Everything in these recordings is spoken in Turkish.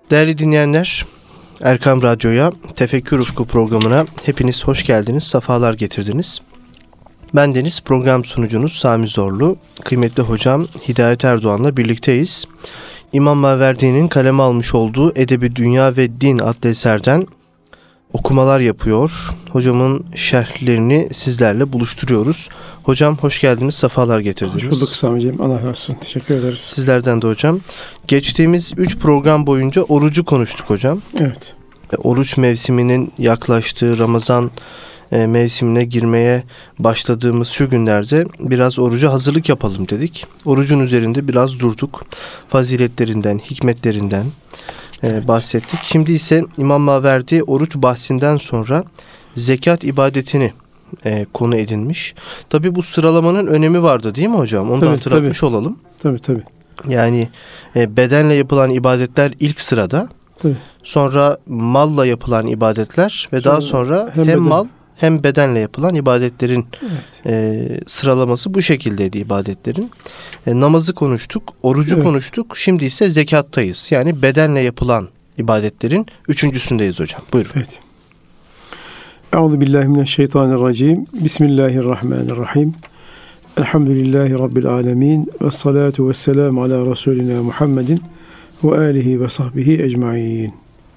Değerli dinleyenler, Erkam Radyo'ya, Tefekkür Ufku programına hepiniz hoş geldiniz, sefalar getirdiniz. Bendeniz program sunucunuz Sami Zorlu, kıymetli hocam Hidayet Erdoğan'la birlikteyiz. İmam Maverdi'nin kaleme almış olduğu Edebi Dünya ve Din adlı eserden okumalar yapıyor. Hocamın şerhlerini sizlerle buluşturuyoruz. Hocam hoş geldiniz, sefalar getirdiniz. Hoş bulduk Sami'ciğim. Allah razı olsun. Teşekkür ederiz. Sizlerden de hocam. Geçtiğimiz 3 program boyunca orucu konuştuk hocam. Evet. Oruç mevsiminin yaklaştığı, Ramazan mevsimine girmeye başladığımız şu günlerde biraz oruca hazırlık yapalım dedik. Orucun üzerinde biraz durduk. Faziletlerinden, hikmetlerinden bahsettik. Şimdi ise İmam Maverdi oruç bahsinden sonra zekat ibadetini konu edinmiş. Tabi bu sıralamanın önemi vardı değil mi hocam? Onu da hatırlatmış olalım. Tabii. Yani bedenle yapılan ibadetler ilk sırada. Tabii. Sonra malla yapılan ibadetler ve daha sonra hem mal hem bedenle yapılan ibadetlerin sıralaması bu şekildeydi ibadetlerin. Namazı konuştuk, orucu konuştuk. Şimdi ise zekattayız. Yani bedenle yapılan ibadetlerin üçüncüsündeyiz hocam. Buyurun. Evet. Euzubillahimineşşeytanirracim. Bismillahirrahmanirrahim. Elhamdülillahi Rabbil alemin. Vessalatu vesselamu ala Resulina Muhammedin ve alihi ve sahbihi ecmain.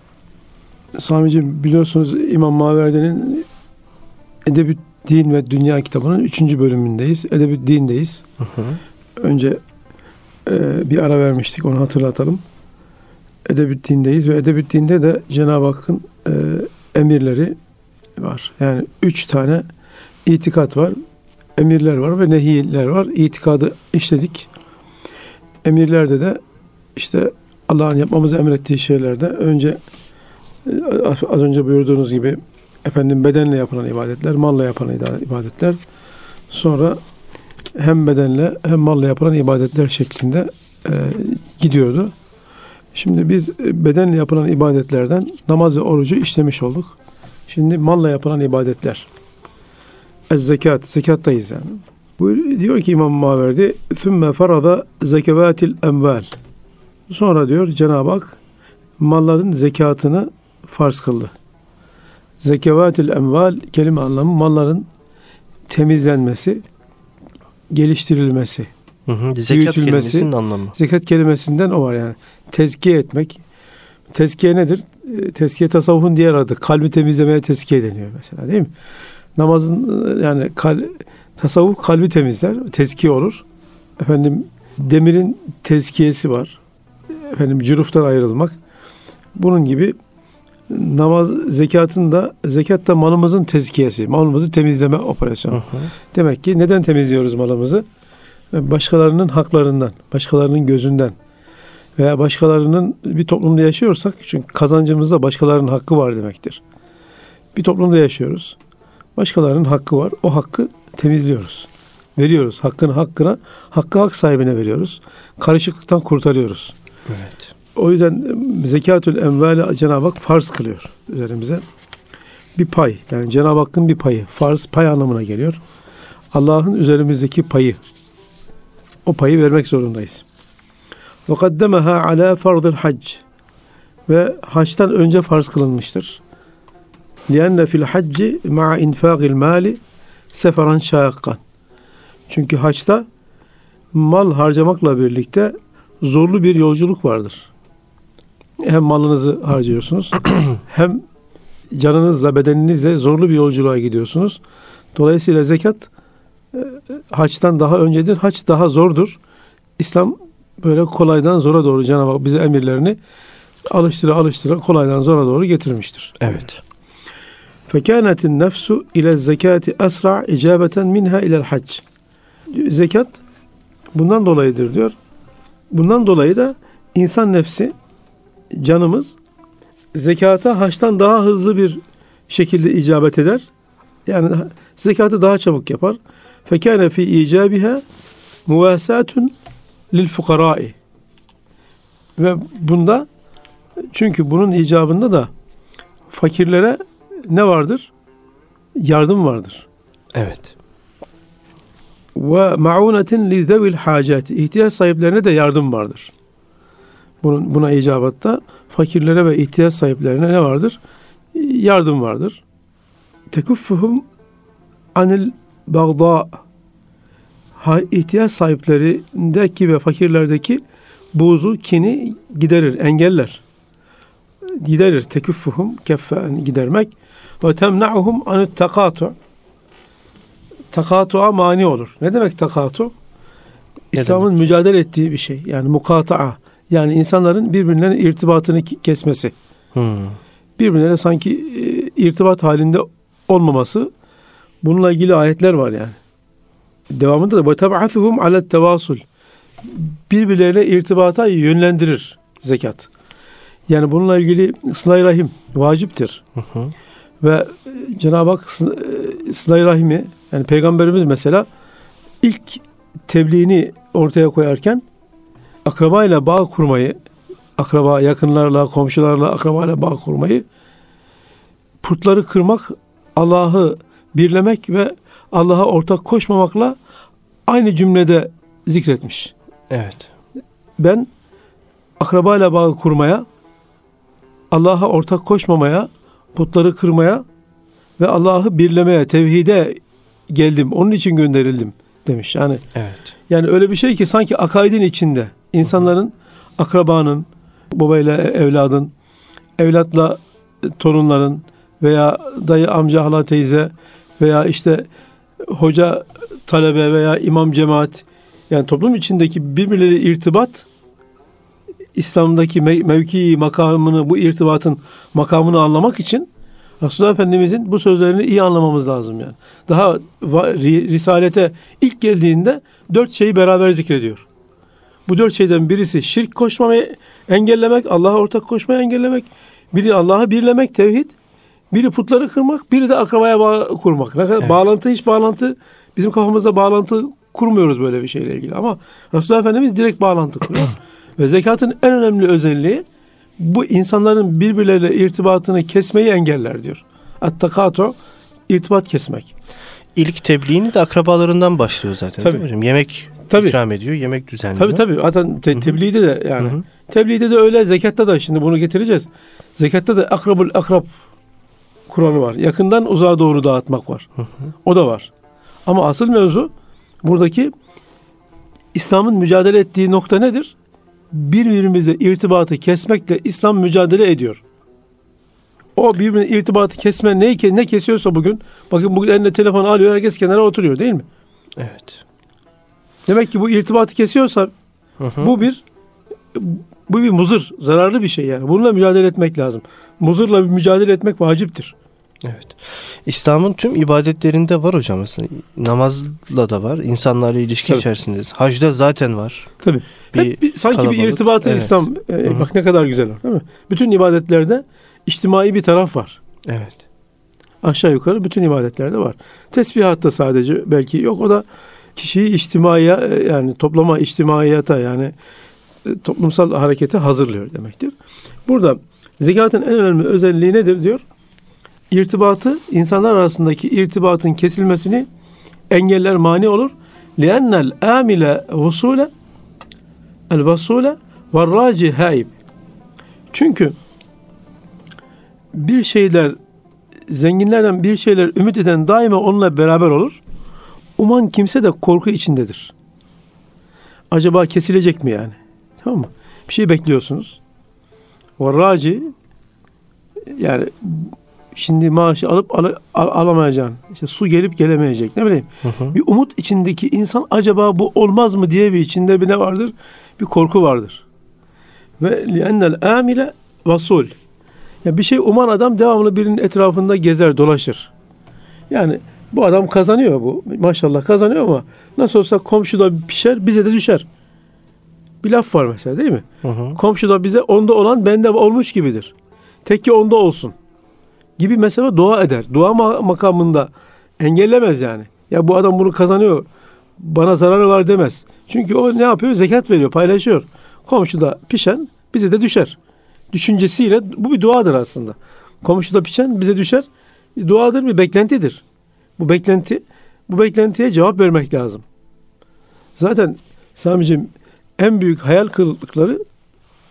Sami'ciğim, biliyorsunuz İmam Maverdi'nin Edebi Din ve Dünya kitabının 3. bölümündeyiz. Edebi Din'deyiz. Önce bir ara vermiştik, onu hatırlatalım. Edebi Din'deyiz ve Edebi Din'de de Cenab-ı Hakk'ın emirleri var. Yani 3 tane itikat var. Emirler var ve nehiler var. İtikadı işledik. Emirlerde de işte Allah'ın yapmamızı emrettiği şeylerde önce az önce buyurduğunuz gibi bedenle yapılan ibadetler, malla yapılan ibadetler, sonra hem bedenle hem malla yapılan ibadetler şeklinde gidiyordu. Şimdi biz bedenle yapılan ibadetlerden namaz ve orucu işlemiş olduk. Şimdi malla yapılan ibadetler. Ez-zekat, zekattayız yani. Bu diyor ki İmam Maverdi, "Sümme farada zekevatil emval." Sonra diyor Cenab-ı Hak malların zekatını farz kıldı. Zekevatil emval kelime anlamı malların temizlenmesi, geliştirilmesi, zekat kelimesinin anlamı. Zekat kelimesinden o var yani. Tezkiye etmek. Tezkiye nedir? Tezkiye tasavvufun diğer adı. Kalbi temizlemeye tezkiye deniyor mesela, değil mi? Namazın yani tasavvuf kalbi temizler, tezkiye olur. Demirin tezkiyesi var. Cüruftan ayrılmak. Bunun gibi namaz, zekat da malımızın tezkiyesi, malımızı temizleme operasyonu. Demek ki neden temizliyoruz malımızı? Başkalarının haklarından, başkalarının gözünden veya başkalarının, bir toplumda yaşıyorsak, çünkü kazancımızda başkalarının hakkı var demektir. Bir toplumda yaşıyoruz. Başkalarının hakkı var. O hakkı temizliyoruz. Veriyoruz. Hakkı hak sahibine veriyoruz. Karışıklıktan kurtarıyoruz. Evet. O yüzden zekatül emvali Cenab-ı Hak farz kılıyor üzerimize. Bir pay. Yani Cenab-ı Hakk'ın bir payı. Farz pay anlamına geliyor. Allah'ın üzerimizdeki payı. O payı vermek zorundayız. Ve kaddemeha ala fardıl hac. Ve haçtan önce farz kılınmıştır. لِأَنَّ فِي الْحَجِّ مَعَ اِنْفَاقِ الْمَالِ سَفَرًا شَاقًا. Çünkü haçta mal harcamakla birlikte zorlu bir yolculuk vardır. Hem malınızı harcıyorsunuz, hem canınızla, bedeninizle zorlu bir yolculuğa gidiyorsunuz. Dolayısıyla zekat haçtan daha öncedir. Haç daha zordur. İslam böyle kolaydan zora doğru Cenab-ı Hak bize emirlerini alıştıra kolaydan zora doğru getirmiştir. Evet. فَكَانَتِ النَّفْسُ اِلَى الزَّكَاةِ أَسْرَعْ اِجَابَةً مِنْهَا اِلَى الْحَجِّ. Zekat bundan dolayıdır diyor. Bundan dolayı da insan nefsi, canımız zekata haçtan daha hızlı bir şekilde icabet eder. Yani zekatı daha çabuk yapar. فَكَانَ فِي اِيجَابِهَا مُوَاسَاتٌ لِلْفُقَرَاءِ. Ve bunda, çünkü bunun icabında da fakirlere ne vardır? Yardım vardır. Evet. Ve ma'unetin li zevil hacati. İhtiyaç sahiplerine de yardım vardır. Buna icabatta fakirlere ve ihtiyaç sahiplerine ne vardır? Yardım vardır. Tekuffuhum anil bagda, ihtiyaç sahiplerindeki ve fakirlerdeki buğzu, kini giderir, engeller. Giderir. Tekuffuhum, keffen, gidermek. Ve temna'uhum anit takatu. Takatu'a mani olur. Ne demek takatu? İslam'ın mücadele ettiği bir şey. Yani mukata'a. Yani insanların birbirlerine irtibatını kesmesi. Birbirlerine sanki irtibat halinde olmaması. Bununla ilgili ayetler var yani. Devamında da وَتَبْعَثُهُمْ عَلَى التَّوَاسُلِ, birbirlerine irtibata yönlendirir zekat. Yani bununla ilgili sıla-i rahim vaciptir. Ve Cenab-ı Hak sıla-i rahimi, yani Peygamberimiz mesela ilk tebliğini ortaya koyarken akrabayla bağ kurmayı, akraba, yakınlarla, komşularla, akrabayla bağ kurmayı, putları kırmak, Allah'ı birlemek ve Allah'a ortak koşmamakla aynı cümlede zikretmiş. Evet. Ben akrabayla bağ kurmaya, Allah'a ortak koşmamaya, putları kırmaya ve Allah'ı birlemeye, tevhide geldim. Onun için gönderildim demiş. Yani evet. Yani öyle bir şey ki sanki akaidin içinde insanların, akrabanın, babayla evladın, evlatla torunların veya dayı, amca, hala, teyze veya işte hoca, talebe veya imam, cemaat, yani toplum içindeki birbirleriyle irtibat, İslam'daki mevki makamını, bu irtibatın makamını anlamak için Resulullah Efendimizin bu sözlerini iyi anlamamız lazım yani. Daha Risalete ilk geldiğinde 4 şeyi beraber zikrediyor. Bu 4 şeyden birisi şirk koşmamayı engellemek, Allah'a ortak koşmayı engellemek, biri Allah'ı birlemek, tevhid, biri putları kırmak, biri de akrabaya bağ kurmak. Evet. Bağlantı, bizim kafamızda bağlantı kurmuyoruz böyle bir şeyle ilgili. Ama Resulullah Efendimiz direkt bağlantı kuruyor. Ve zekatın en önemli özelliği bu insanların birbirleriyle irtibatını kesmeyi engeller diyor. At-takatu, irtibat kesmek. İlk tebliğini de akrabalarından başlıyor zaten. Tabii. Değil mi hocam? Yemek ikram ediyor, yemek düzenliyor. Tabii. Zaten tebliğde de yani. Hı-hı. Tebliğde de öyle, zekatta da şimdi bunu getireceğiz. Zekatta da akrab Kur'an'ı var. Yakından uzağa doğru dağıtmak var. Hı-hı. O da var. Ama asıl mevzu buradaki İslam'ın mücadele ettiği nokta nedir? Birbirimize irtibatı kesmekle İslam mücadele ediyor. O birbirine irtibatı kesme ne kesiyorsa bugün, bakın bugün eline telefonu alıyor, herkes kenara oturuyor değil mi? Evet. Demek ki bu irtibatı kesiyorsa bu bir muzır, zararlı bir şey yani. Bununla mücadele etmek lazım. Muzırla mücadele etmek vaciptir. Evet. İslam'ın tüm ibadetlerinde var hocam aslında. Namazla da var. İnsanlarla ilişki içerisindeyiz. Hacda zaten var. Tabii. Sanki bir irtibatı İslam. Bak ne kadar güzel var, değil mi? Bütün ibadetlerde içtimai bir taraf var. Evet. Aşağı yukarı bütün ibadetlerde var. Tesbihatta sadece belki yok. O da kişiyi içtimaiye, yani toplama, içtimaiyata, yani toplumsal harekete hazırlıyor demektir. Burada zekatın en önemli özelliği nedir diyor? İrtibatı, insanlar arasındaki irtibatın kesilmesini engeller, mani olur. لِأَنَّ الْآمِلَ وُصُولَ الْوَصُولَ وَالرَّاجِ هَيْبِ. Çünkü bir şeyler, zenginlerden bir şeyler ümit eden daima onunla beraber olur. Uman kimse de korku içindedir. Acaba kesilecek mi yani? Tamam mı? Bir şey bekliyorsunuz. وَالرَّاجِ, yani şimdi maaşı alıp alamayacaksın. İşte su gelip gelemeyecek. Ne bileyim. Bir umut içindeki insan, acaba bu olmaz mı diye bir içinde bir ne vardır? Bir korku vardır. Ve li'ennel amile vasul. Yani bir şey uman adam devamlı birinin etrafında gezer, dolaşır. Yani bu adam kazanıyor bu. Maşallah kazanıyor ama nasıl olsa komşuda pişer, bize de düşer. Bir laf var mesela, değil mi? Komşuda bize onda olan bende olmuş gibidir. Tek ki onda olsun gibi mesela dua eder. Dua makamında engellemez yani. Ya bu adam bunu kazanıyor, bana zararı var demez. Çünkü o ne yapıyor? Zekat veriyor, paylaşıyor. Komşuda pişen bize de düşer düşüncesiyle, bu bir duadır aslında. Komşuda pişen bize düşer. Bir duadır, bir beklentidir. Bu beklentiye cevap vermek lazım. Zaten Sami'ciğim en büyük hayal kırıklıkları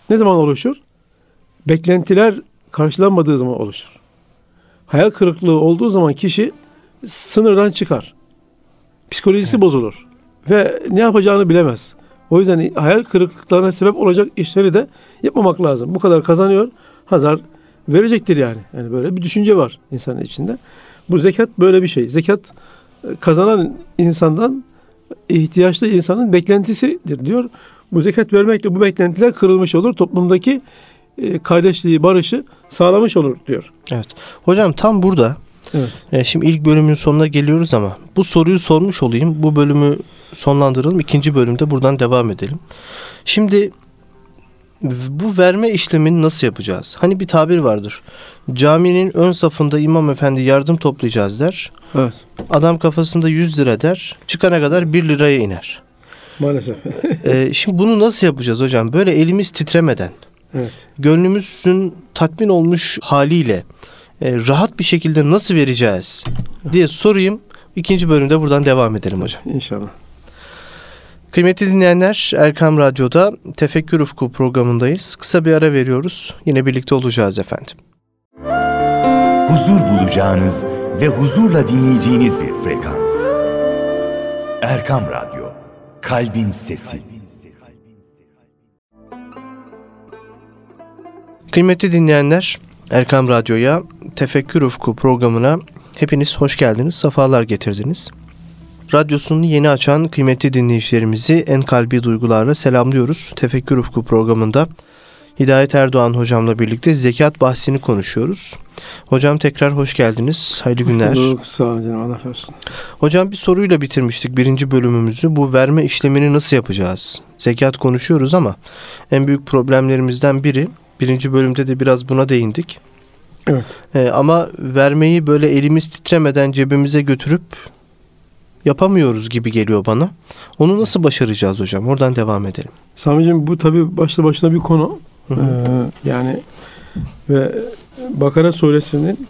ne zaman oluşur? Beklentiler karşılanmadığı zaman oluşur. Hayal kırıklığı olduğu zaman kişi sınırdan çıkar. Psikolojisi bozulur. Ve ne yapacağını bilemez. O yüzden hayal kırıklıklarına sebep olacak işleri de yapmamak lazım. Bu kadar kazanıyor, hazar verecektir yani. Yani böyle bir düşünce var insanın içinde. Bu zekat böyle bir şey. Zekat kazanan insandan ihtiyaçlı insanın beklentisidir diyor. Bu zekat vermekle bu beklentiler kırılmış olur. Toplumdaki kardeşliği, barışı sağlamış olur diyor. Evet. Hocam tam burada. Evet. Şimdi ilk bölümün sonuna geliyoruz ama bu soruyu sormuş olayım. Bu bölümü sonlandıralım. İkinci bölümde buradan devam edelim. Şimdi bu verme işlemini nasıl yapacağız? Hani bir tabir vardır. Caminin ön safında imam efendi yardım toplayacağız der. Evet. Adam kafasında 100 lira der. Çıkana kadar 1 liraya iner. Maalesef. Şimdi bunu nasıl yapacağız hocam? Böyle elimiz titremeden, Evet. gönlümüzün tatmin olmuş haliyle rahat bir şekilde nasıl vereceğiz diye sorayım. İkinci bölümde buradan devam edelim hocam. İnşallah. Kıymetli dinleyenler, Erkam Radyo'da Tefekkür Ufku programındayız. Kısa bir ara veriyoruz. Yine birlikte olacağız efendim. Huzur bulacağınız ve huzurla dinleyeceğiniz bir frekans. Erkam Radyo, Kalbin Sesi. Kıymetli dinleyenler, Erkam Radyo'ya Tefekkür Ufku programına hepiniz hoş geldiniz, sefalar getirdiniz. Radyosunu yeni açan kıymetli dinleyicilerimizi en kalbi duygularla selamlıyoruz. Tefekkür Ufku programında Hidayet Erdoğan hocamla birlikte zekat bahsini konuşuyoruz. Hocam tekrar hoş geldiniz. Hayırlı günler. Sağ olun canım. Allah razı olsun. Hocam bir soruyla bitirmiştik birinci bölümümüzü. Bu verme işlemini nasıl yapacağız? Zekat konuşuyoruz ama en büyük problemlerimizden biri, birinci bölümde de biraz buna değindik. Evet. Ama vermeyi böyle elimiz titremeden cebimize götürüp yapamıyoruz gibi geliyor bana. Onu nasıl başaracağız hocam? Oradan devam edelim. Sami'ciğim bu tabii başlı başına bir konu. Yani ve Bakara suresinin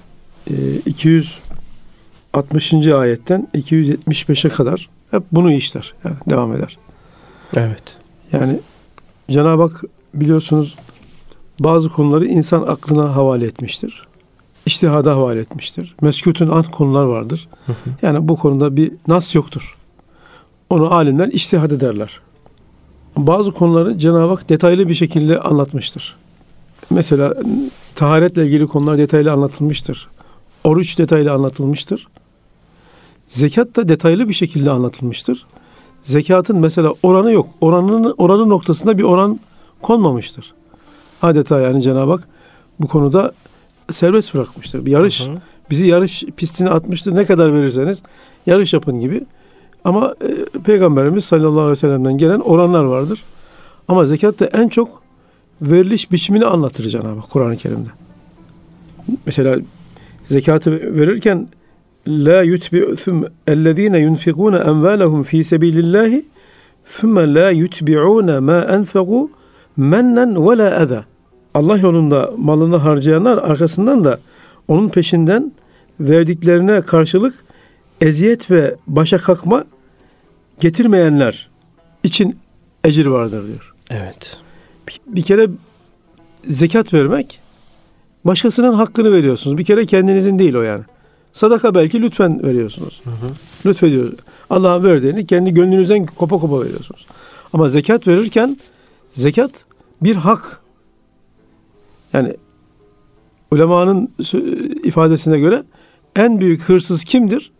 260. ayetten 275'e kadar hep bunu işler. Yani devam eder. Evet. Yani Cenab-ı Hak biliyorsunuz bazı konuları insan aklına havale etmiştir. İçtihada havale etmiştir. Meskûtun an konular vardır. Yani bu konuda bir nas yoktur. Onu alimler içtihad ederler. Bazı konuları Cenab-ı Hak detaylı bir şekilde anlatmıştır. Mesela taharetle ilgili konular detaylı anlatılmıştır. Oruç detaylı anlatılmıştır. Zekat da detaylı bir şekilde anlatılmıştır. Zekatın mesela oranı yok. Oranı noktasında bir oran konmamıştır. Adeta yani Cenab-ı Hak bu konuda serbest bırakmıştır. Bir yarış, bizi yarış pistine atmıştır. Ne kadar verirseniz yarış yapın gibi. Ama Peygamberimiz sallallahu aleyhi ve sellem'den gelen oranlar vardır. Ama zekatta en çok veriliş biçimini anlatır Cenab-ı Hak Kur'an-ı Kerim'de. Mesela zekatı verirken la yutbi'u ellezine yunfikuna envalahum fi sabilillahi thumma la yutbi'una ma enfaku mennen ve la eza. Allah yolunda malını harcayanlar arkasından da onun peşinden verdiklerine karşılık eziyet ve başa kalkma getirmeyenler için ecir vardır diyor. Evet. Bir kere zekat vermek, başkasının hakkını veriyorsunuz. Bir kere kendinizin değil o yani. Sadaka belki lütfen veriyorsunuz. Lütfediyor. Allah'ın verdiğini kendi gönlünüzden kopa kopa veriyorsunuz. Ama zekat verirken zekat bir hak. Yani ulemanın ifadesine göre en büyük hırsız kimdir?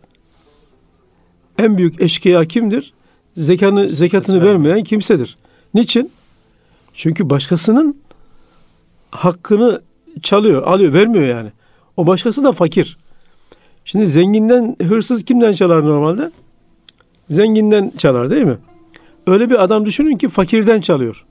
En büyük eşkıya kimdir? Zekatını vermeyen kimsedir. Niçin? Çünkü başkasının hakkını çalıyor, alıyor, vermiyor yani. O başkası da fakir. Şimdi zenginden, hırsız kimden çalar normalde? Zenginden çalar değil mi? Öyle bir adam düşünün ki fakirden çalıyor.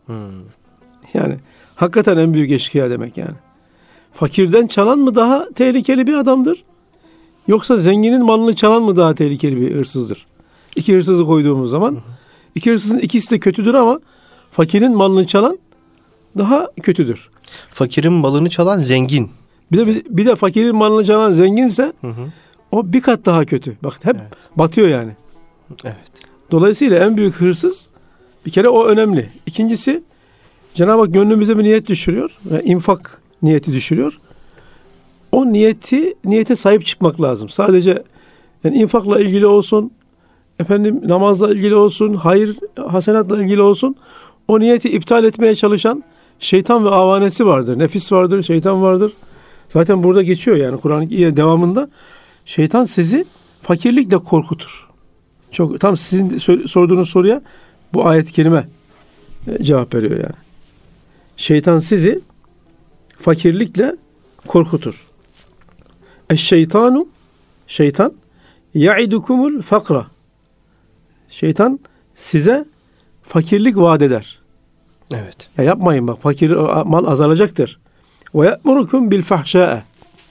Yani hakikaten en büyük eşkıya demek yani. Fakirden çalan mı daha tehlikeli bir adamdır? Yoksa zenginin malını çalan mı daha tehlikeli bir hırsızdır? İki hırsızı koyduğumuz zaman iki hırsızın ikisi de kötüdür ama fakirin malını çalan daha kötüdür. Fakirin malını çalan zengin. Bir de fakirin malını çalan zenginse o bir kat daha kötü. Bak hep batıyor yani. Evet. Dolayısıyla en büyük hırsız bir kere o önemli. İkincisi Cenab-ı Hak gönlümüze bir niyet düşürüyor ve infak niyeti düşürüyor. O niyete sahip çıkmak lazım. Sadece yani infakla ilgili olsun, namazla ilgili olsun, hayır, hasenatla ilgili olsun. O niyeti iptal etmeye çalışan şeytan ve avanesi vardır. Nefis vardır, şeytan vardır. Zaten burada geçiyor yani Kur'an-ı devamında. Şeytan sizi fakirlikle korkutur. Çok tam sizin sorduğunuz soruya bu ayet-i kerime cevap veriyor yani. Şeytan sizi fakirlikle korkutur. Şeytan ya'idukumul fakra. Şeytan size fakirlik vaat eder. Evet. Ya yapmayın bak, mal azalacaktır. Ve ya'murukum bil fahşâ'e.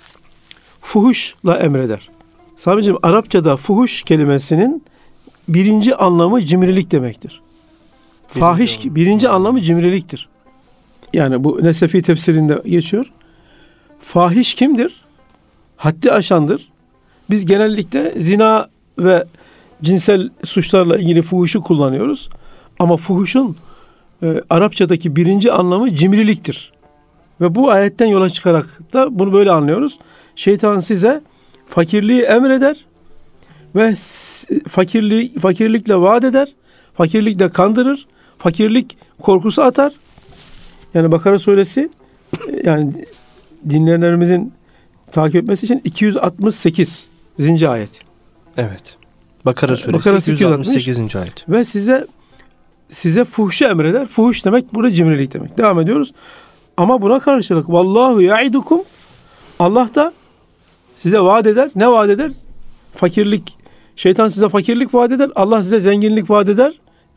Fuhuşla emreder. Sabicim, Arapçada fuhuş kelimesinin birinci anlamı cimrilik demektir. Fahiş birinci anlamı cimriliktir. Yani bu Nesefi tefsirinde geçiyor. Fahiş kimdir? Haddi aşandır. Biz genellikle zina ve cinsel suçlarla ilgili fuhuşu kullanıyoruz. Ama fuhuşun Arapçadaki birinci anlamı cimriliktir. Ve bu ayetten yola çıkarak da bunu böyle anlıyoruz. Şeytan size fakirliği emreder ve fakirlikle vaat eder, fakirlikle kandırır, fakirlik korkusu atar. Yani Bakara suresi, yani dinleyenlerimizin takip etmesi için 268. ayet. Evet. Bakara suresi 268. ayet. Ve size fuhşu emreder. Fuhuş demek burada cimrilik demek. Devam ediyoruz. Ama buna karşılık vallahu ya'idukum, Allah da size vaat eder. Ne vaat eder? Fakirlik. Şeytan size fakirlik vaat eder. Allah size zenginlik vaat eder.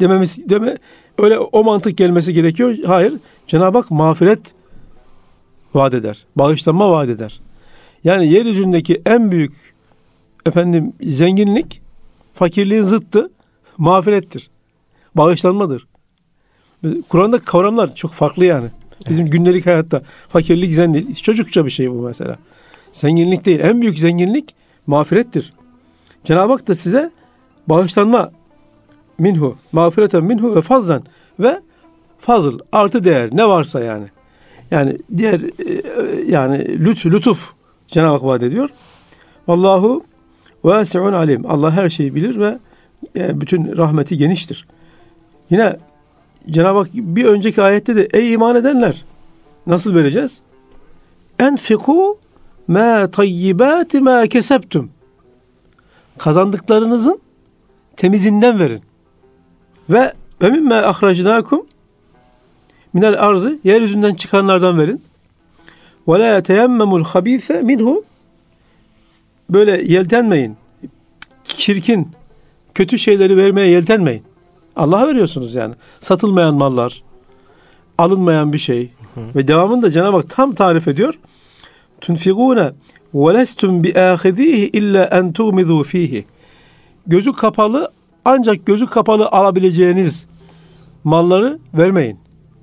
Öyle o mantık gelmesi gerekiyor. Hayır. Cenab-ı Hak mağfiret vaat eder. Bağışlanma vaat eder. Yani yeryüzündeki en büyük zenginlik fakirliğin zıttı mağfirettir. Bağışlanmadır. Kur'an'daki kavramlar çok farklı yani. Bizim gündelik hayatta fakirlik, zenginlik çocukça bir şey bu mesela. Zenginlik değil. En büyük zenginlik mağfirettir. Cenab-ı Hak da size bağışlanma minhu, mağfireten minhu ve fazlan ve fazıl, artı değer ne varsa yani. Yani diğer yani lütuf Cenab-ı Hak vaat ediyor. Vallahu vasi'un alim. Allah her şeyi bilir ve bütün rahmeti geniştir. Yine Cenab-ı Hak bir önceki ayette de ey iman edenler, nasıl vereceğiz? Enfiku ma tayyibati ma kesebtum. Kazandıklarınızın temizinden verin. Ve mimme ahrajnakum minel arzı, yeryüzünden çıkanlardan verin. Ve la teyemmemul habise minhu. Böyle yeltenmeyin. Çirkin, kötü şeyleri vermeye yeltenmeyin. Allah'a veriyorsunuz yani. Satılmayan mallar, alınmayan bir şey. Ve devamında Cenab-ı Hak tam tarif ediyor. Tunfigûne ve lestum biâhidîhi illa en tuğmidû fîhi. Gözü kapalı, ancak gözü kapalı alabileceğiniz malları vermeyin.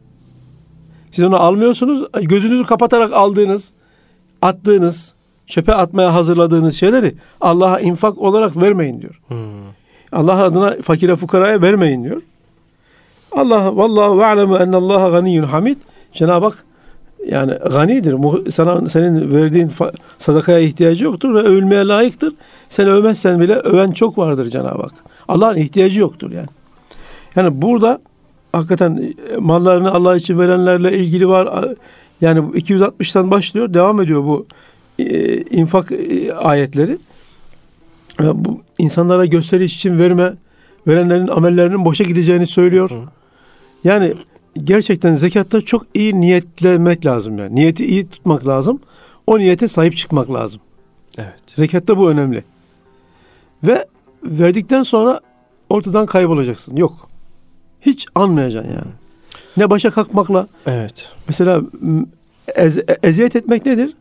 Siz onu almıyorsunuz. Gözünüzü kapatarak aldığınız, attığınız, çöpe atmaya hazırladığınız şeyleri Allah'a infak olarak vermeyin diyor. Allah adına fakire fukaraya vermeyin diyor. Allah vallahu ve'lemu ennallaha ganiyyun hamid. Cenab-ı Hak yani ganidir. Senin verdiğin sadakaya ihtiyacı yoktur ve övülmeye layıktır. Sen övmezsen bile öven çok vardır Cenab-ı Hak. Allah'ın ihtiyacı yoktur yani. Yani burada hakikaten mallarını Allah için verenlerle ilgili var. Yani 260'tan başlıyor, devam ediyor bu infak ayetleri. Bu insanlara gösteriş için verenlerin amellerinin boşa gideceğini söylüyor. Yani gerçekten zekatta çok iyi niyetlemek lazım yani. Niyeti iyi tutmak lazım. O niyete sahip çıkmak lazım. Evet. Zekatta bu önemli. Ve verdikten sonra ortadan kaybolacaksın. Yok. Hiç anmayacaksın yani. Ne başa kalkmakla. Evet. Mesela eziyet etmek nedir?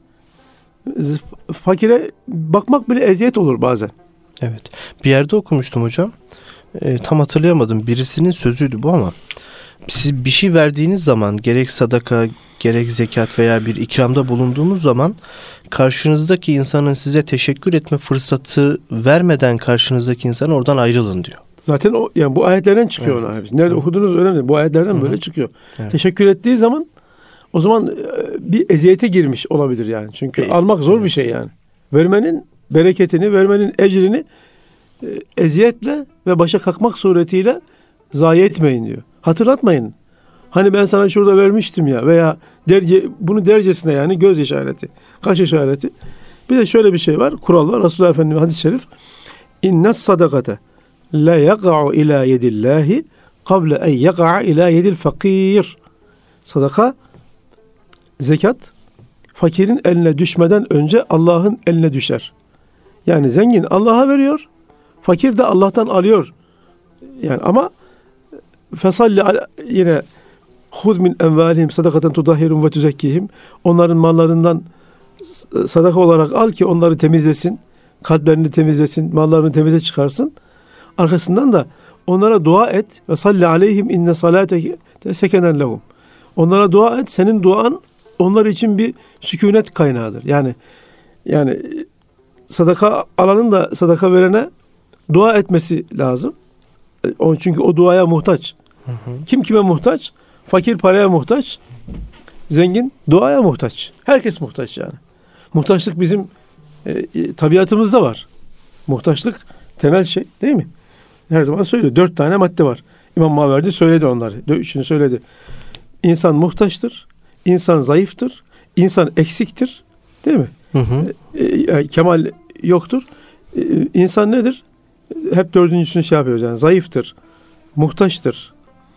Fakire bakmak bile eziyet olur bazen. Evet. Bir yerde okumuştum hocam. Tam hatırlayamadım. Birisinin sözüydü bu ama siz bir şey verdiğiniz zaman, gerek sadaka, gerek zekat veya bir ikramda bulunduğunuz zaman karşınızdaki insanın size teşekkür etme fırsatı vermeden karşınızdaki insan oradan ayrılın diyor. Zaten o, yani bu ayetlerden çıkıyor onlar hepsi. Nerede okuduğunuz önemli. Bu ayetlerden böyle çıkıyor. Evet. Teşekkür ettiği zaman o zaman bir eziyete girmiş olabilir yani. Çünkü almak zor bir şey yani. Vermenin bereketini, vermenin ecrini eziyetle ve başa kalkmak suretiyle zayi etmeyin diyor. Hatırlatmayın. Hani ben sana şurada vermiştim ya, veya bunu dercesine, yani göz işareti, kaş işareti. Bir de şöyle bir şey var, kural var. Resulullah Efendimiz hadis-i şerif, İnnes sadakate la yaka'u ila yedillahi kable en yaka'a ila yedil fakir. Sadaka, zekat, fakirin eline düşmeden önce Allah'ın eline düşer. Yani zengin Allah'a veriyor, fakir de Allah'tan alıyor. Yani ama fesalli yine hud min envalihim sadakaten tudahhirum ve tuzekkihim. Onların mallarından sadaka olarak al ki onları temizlesin, kalplerini temizlesin, mallarını temize çıkarsın. Arkasından da onlara dua et. Ve salli aleyhim inne salateke sekenen lehum. Onlara dua et. Senin duan onlar için bir sükunet kaynağıdır. Yani sadaka alanın da sadaka verene dua etmesi lazım. Çünkü o duaya muhtaç. Kim kime muhtaç? Fakir paraya muhtaç. Zengin duaya muhtaç. Herkes muhtaç yani. Muhtaçlık bizim tabiatımızda var. Muhtaçlık temel şey değil mi? Her zaman söylüyor. 4 tane madde var. İmam Maverdi söyledi onları. 3'ünü söyledi. İnsan muhtaçtır. İnsan zayıftır. İnsan eksiktir. Değil mi? Kemal yoktur. İnsan nedir? Hep 4.'sünü şey yapıyoruz yani. Zayıftır. Muhtaçtır.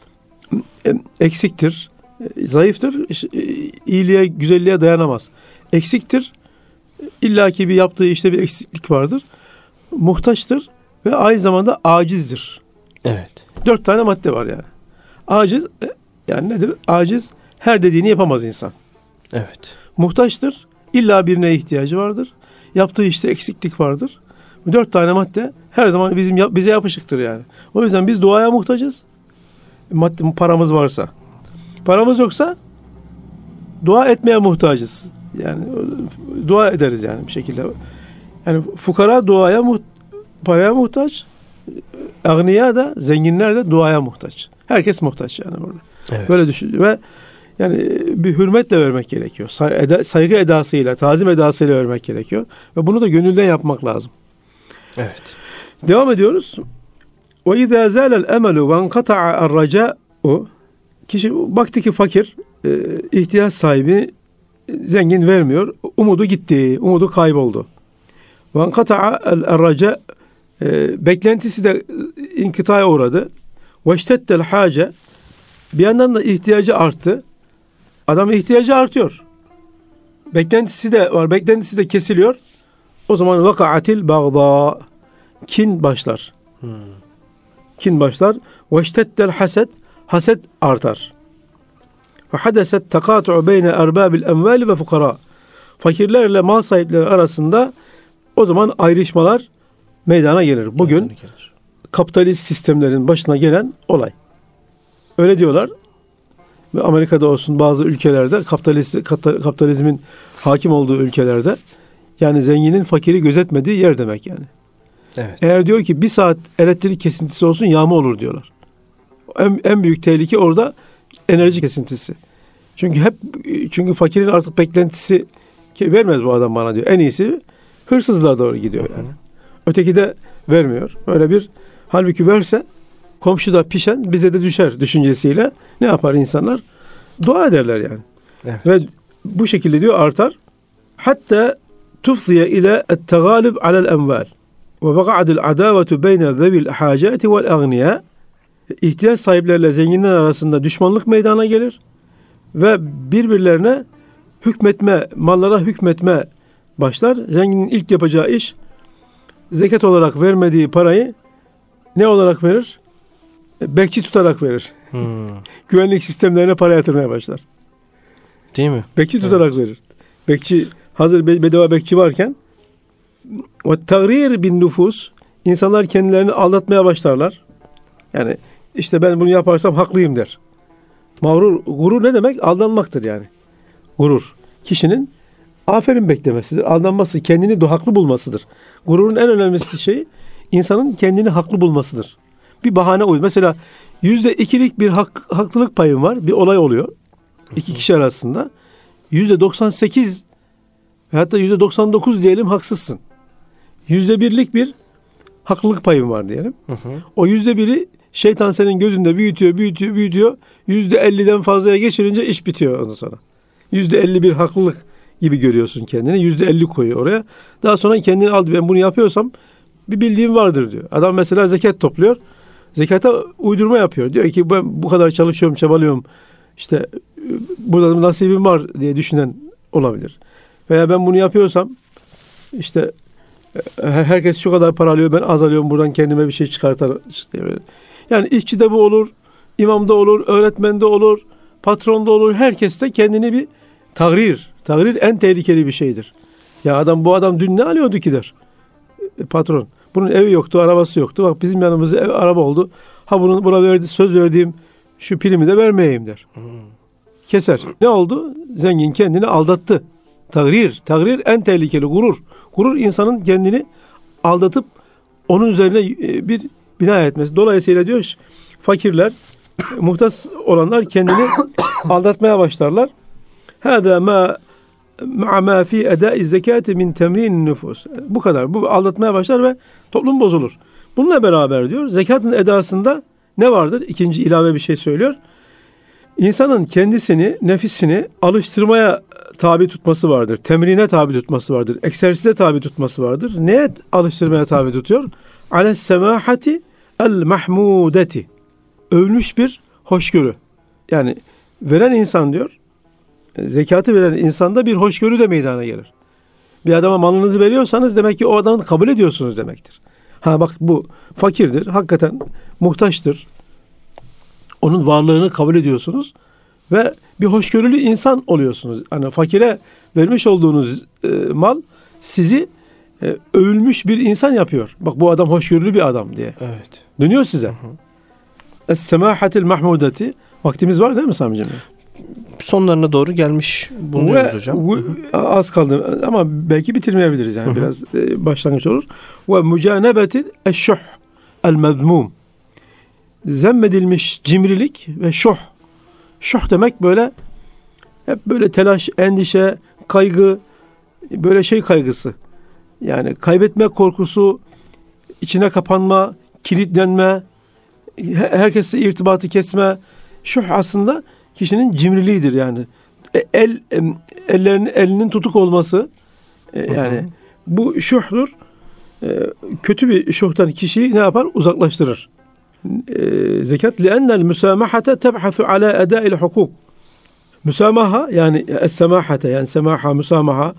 Eksiktir. Zayıftır. İyiliğe, güzelliğe dayanamaz. Eksiktir. İllaki bir yaptığı işte bir eksiklik vardır. Muhtaçtır ve aynı zamanda acizdir. Evet. 4 tane madde var yani. Aciz yani nedir? Aciz, her dediğini yapamaz insan. Evet. Muhtaçtır. İlla birine ihtiyacı vardır. Yaptığı işte eksiklik vardır. Bu 4 tane madde her zaman bize yapışıktır yani. O yüzden biz duaya muhtacız. Paramız varsa. Paramız yoksa dua etmeye muhtacız. Yani dua ederiz yani bir şekilde. Yani fukara paraya muhtaç. Agniya da, zenginler de duaya muhtaç. Herkes muhtaç yani burada. Evet. Böyle düşünüyor ve yani bir hürmetle vermek gerekiyor. Saygı edasıyla, tazim edasıyla vermek gerekiyor. Ve bunu da gönülden yapmak lazım. Evet. Devam ediyoruz. Ve izâ zâlel emelu ve enkata'a er-racâ'u. Kişi baktı ki fakir, ihtiyaç sahibi, zengin vermiyor. Umudu gitti, umudu kayboldu. Ve enkata'a er-racâ, beklentisi de inkıtaya uğradı. Ve iştettel hâce, bir yandan da ihtiyacı arttı. Adamın ihtiyacı artıyor. Beklentisi de var, beklentisi de kesiliyor. O zaman vaka'atil bagdâ, kin başlar. Kin başlar. Ve iştettel haset, haset artar. Ve hadeset tekâtu'u beyne erbâbil emvâli ve fukara. Fakirlerle mal sahipleri arasında o zaman ayrışmalar meydana gelir. Bugün kapitalist sistemlerin başına gelen olay. Öyle diyorlar. Ve Amerika'da olsun, bazı ülkelerde, kapitalizmin hakim olduğu ülkelerde, yani zenginin fakiri gözetmediği yer demek yani. Evet. Eğer diyor ki 1 saat elektrik kesintisi olsun yağma olur diyorlar. En büyük tehlike orada enerji kesintisi. Çünkü fakirin artık beklentisi vermez bu adam bana diyor. En iyisi hırsızlığa doğru gidiyor yani. Öteki de vermiyor. Öyle bir, halbuki verse komşuda pişen bize de düşer düşüncesiyle ne yapar insanlar? Dua ederler yani. Evet. Ve bu şekilde diyor artar. Hatta tufziye ile et-tegalib alel enval ve baka'adil adavetu beyne zevil hacati vel agniya. İhtiyaç sahiplerle zenginler arasında düşmanlık meydana gelir ve birbirlerine mallara hükmetme başlar. Zenginin ilk yapacağı iş, zekat olarak vermediği parayı ne olarak verir? Bekçi tutarak verir. Güvenlik sistemlerine para yatırmaya başlar. Değil mi? Bekçi tutarak verir. Bekçi, hazır bedava bekçi varken, ve tagrir bin nüfus, insanlar kendilerini aldatmaya başlarlar. Yani işte ben bunu yaparsam haklıyım der. Gurur ne demek? Aldanmaktır yani. Gurur. Kişinin aferin beklemesidir. Aldanması, kendini haklı bulmasıdır. Gururun en önemli şeyi insanın kendini haklı bulmasıdır. bir bahane oluyor. Mesela %2'lik bir haklılık payın var. Bir olay oluyor. İki kişi arasında. %98 ve hatta %99 diyelim haksızsın. %1'lik bir haklılık payın var diyelim. O %1'i şeytan senin gözünde büyütüyor. %50'den fazlaya geçirince iş bitiyor ondan sonra. %50 bir haklılık gibi görüyorsun kendini. %50 koyuyor oraya. Daha sonra kendini aldı. Ben bunu yapıyorsam bir bildiğim vardır diyor. Adam mesela zekat topluyor. Zekata uydurma yapıyor. Diyor ki ben bu kadar çalışıyorum, çabalıyorum. İşte burada nasibim var diye düşünen olabilir. Veya ben bunu yapıyorsam işte herkes şu kadar para alıyor, ben az alıyorum, buradan kendime bir şey çıkartar. Yani işçide bu olur, imamda olur, öğretmende olur, patronda olur. Herkes de kendini bir tagrir en tehlikeli bir şeydir. Ya bu adam dün ne alıyordu ki der. Patron. Bunun evi yoktu, arabası yoktu. Bak bizim yanımızda ev, araba oldu. Buna söz verdiğim şu primi de vermeyeyim der. Keser. Ne oldu? Zengin kendini aldattı. Tagrir en tehlikeli. Gurur insanın kendini aldatıp onun üzerine bir bina etmesi. Dolayısıyla diyor fakirler, muhtaç olanlar kendini aldatmaya başlarlar. Hâzâ mâ fî edâi zekâti min temrîn nüfus. Bu kadar. Bu aldatmaya başlar ve toplum bozulur. Bununla beraber diyor zekatın edasında ne vardır? İkinci ilave bir şey söylüyor. İnsanın kendisini, nefisini alıştırmaya tabi tutması vardır. Temrine tabi tutması vardır. Egzersize tabi tutması vardır. Neye alıştırmaya tabi tutuyor? Ales semahati el mahmudeti. Övülmüş bir hoşgörü. Yani veren insan diyor, zekatı veren insanda bir hoşgörü de meydana gelir. Bir adama malınızı veriyorsanız demek ki o adamı kabul ediyorsunuz demektir. Bak bu fakirdir, hakikaten muhtaçtır. Onun varlığını kabul ediyorsunuz ve bir hoşgörülü insan oluyorsunuz. Hani fakire vermiş olduğunuz mal sizi övülmüş bir insan yapıyor. Bak bu adam hoşgörülü bir adam diye. Evet. Dönüyor size. Es-semahatil mahmudeti. Vaktimiz var değil mi Sami'cim? Sonlarına doğru gelmiş bulunuyoruz hocam. Az kaldı ama belki bitirmeyebiliriz yani biraz başlangıç olur. Ve mücanebeti eşşuh el-mezmum. Zemmedilmiş cimrilik ve şuh. Şuh demek böyle hep böyle telaş, endişe, kaygı, böyle kaygısı. Yani kaybetme korkusu, içine kapanma, kilitlenme, herkesle irtibatı kesme. Şuh aslında kişinin cimriliğidir yani. Elinin tutuk olması yani bu şuhdur. Kötü bir şuhtan kişiyi ne yapar? Uzaklaştırır. Zekat li'ennel müsamahate tebhasu ala edâil hukuk. Müsamaha yani es-semahate yani semaha, müsamaha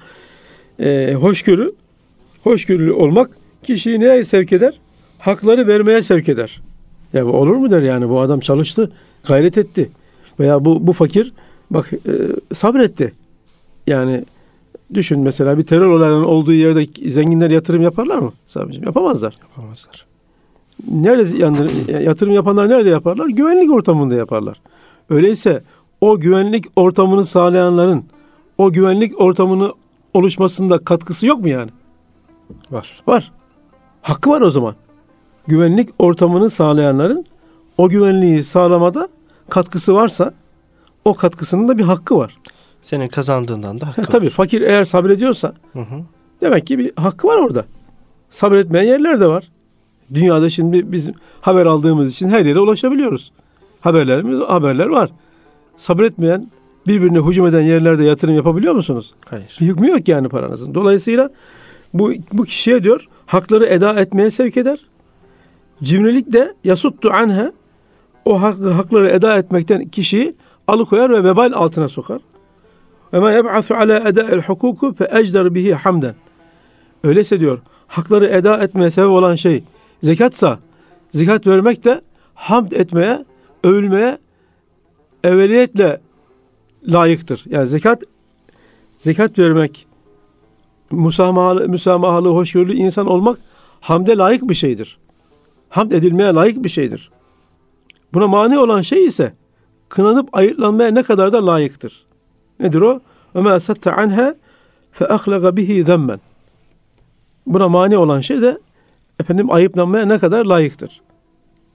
hoşgörülü olmak kişiyi neye sevk eder? Hakları vermeye sevk eder. Ya bu olur mu der yani bu adam çalıştı, gayret etti. Veya bu fakir bak sabretti. Yani düşün mesela bir terör olayının olduğu yerde zenginler yatırım yaparlar mı? Sabicim yapamazlar. Nerede yatırım yapanlar nerede yaparlar? Güvenlik ortamında yaparlar. Öyleyse o güvenlik ortamını sağlayanların o güvenlik ortamını oluşmasında katkısı yok mu yani? Var. Hakkı var o zaman. Güvenlik ortamını sağlayanların o güvenliği sağlamada katkısı varsa o katkısının da bir hakkı var. Senin kazandığından da hakkı var. Tabii fakir eğer sabrediyorsa demek ki bir hakkı var orada. Sabretmeyen yerler de var. Dünyada şimdi biz haber aldığımız için her yere ulaşabiliyoruz. Haberler var. Sabretmeyen, birbirine hücum eden yerlerde yatırım yapabiliyor musunuz? Hayır. Bir hükmü yok yani paranızın. Dolayısıyla bu kişiye diyor hakları eda etmeye sevk eder. Cimrilik de yasuttu anha o hakları eda etmekten kişiyi alıkoyar ve vebal altına sokar. Ve ma yeb'asu ala eda'il hukuku fe ecder bihi hamden. Öyleyse diyor hakları eda etmeye sebep olan şey zekatsa zekat vermek de hamd etmeye, övülmeye evveliyetle layıktır. Yani zekat vermek, müsamahalı, hoşgörülü insan olmak hamde layık bir şeydir. Hamd edilmeye layık bir şeydir. Buna mani olan şey ise kınanıp ayıplanmaya ne kadar da layıktır. Nedir o? وَمَا سَتَّ عَنْهَا فَأَخْلَقَ بِهِ ذَمَّنْ. Buna mani olan şey de ayıplanmaya ne kadar layıktır.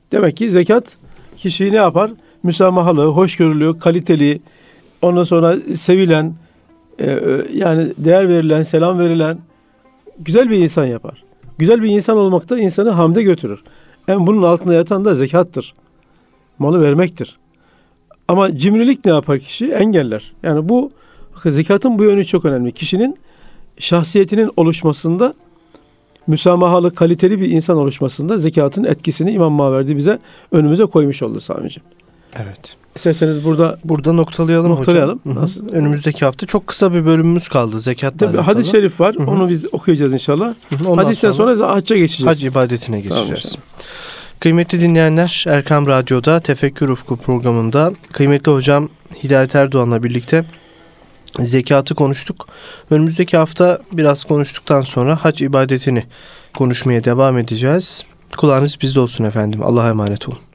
Demek ki zekat kişiyi ne yapar? Müsamahalı, hoşgörülü, kaliteli, ondan sonra sevilen, yani değer verilen, selam verilen güzel bir insan yapar. Güzel bir insan olmak da insanı hamde götürür. Bunun altında yatan da zekattır. Malı vermektir. Ama cimrilik ne yapar kişi? Engeller. Yani bu zekatın bu yönü çok önemli. Kişinin şahsiyetinin oluşmasında, müsamahalı, kaliteli bir insan oluşmasında zekatın etkisini İmam Maverdi bize önümüze koymuş oldu Sami'ciğim. Evet. İsterseniz burada noktalayalım hocam. Nasıl? Önümüzdeki hafta çok kısa bir bölümümüz kaldı zekatla alakalı. Hadis-i şerif var. Onu biz okuyacağız inşallah. Hadisten sonra hacca geçeceğiz. Hac ibadetine geçeceğiz. Tamam. Kıymetli dinleyenler, Erkam Radyo'da Tefekkür Ufku programında kıymetli hocam Hidayet Erdoğan'la birlikte zekatı konuştuk. Önümüzdeki hafta biraz konuştuktan sonra hac ibadetini konuşmaya devam edeceğiz. Kulağınız bizde olsun efendim. Allah'a emanet olun.